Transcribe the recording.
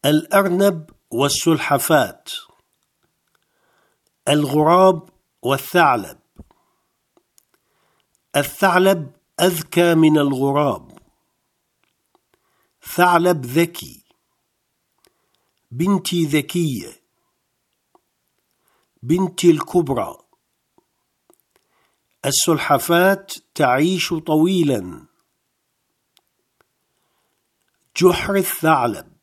الأرنب والسلحفاة، الغراب والثعلب. الثعلب أذكى من الغراب. ثعلب ذكي. بنتي ذكية. بنتي الكبرى. السلحفاة تعيش طويلا. جحر الثعلب.